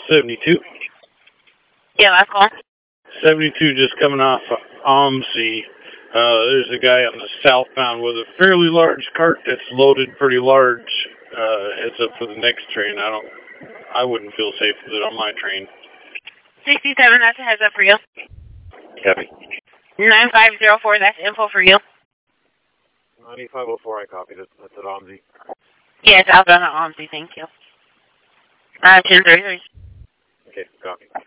72. Yeah, last call. 72 just coming off OMSI. There's a guy on the southbound with a fairly large cart that's loaded pretty large. Heads up for the next train. I wouldn't feel safe with it on my train. 67, that's a heads up for you. Copy. 9504, that's info for you. 9504, I copied it. That's at OMSI. Yes, outbound at OMSI, thank you. 1033. Okay, copy.